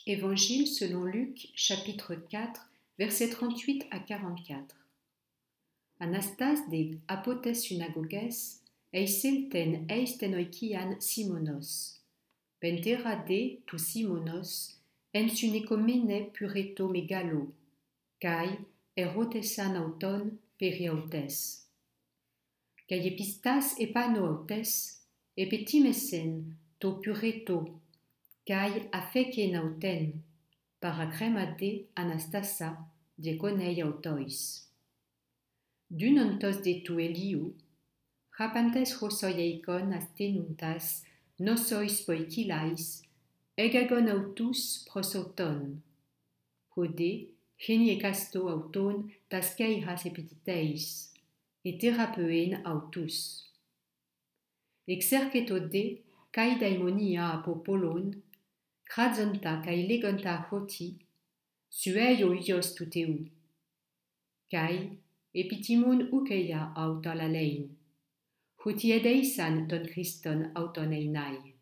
Évangile selon Luc, chapitre 4, versets 38 à 44. Anastas de apotes synagoges, eiselten eistenoikian Simonos. Penterade tu Simonos, en synekomene pureto megalo, kai erotesan auton periautes. Kai epistas epanoautes, epetimesen to pureto, kai afekenauten, paracremade Anastasa, diaconei autois. Dunontos de tu Eliu, rapantes rosoieikon astenuntas, nosois poikilais, egagon autus prosauton. Hode, genie casto auton tas keiras epititeis, et therapeen autus. Exercetode, kai daimonia apopolon, kradzonta kai legonta hoti, sueio ios tuteu, kai epitimon ukeia auta la lein, huti edeisan ton Christon auton einai.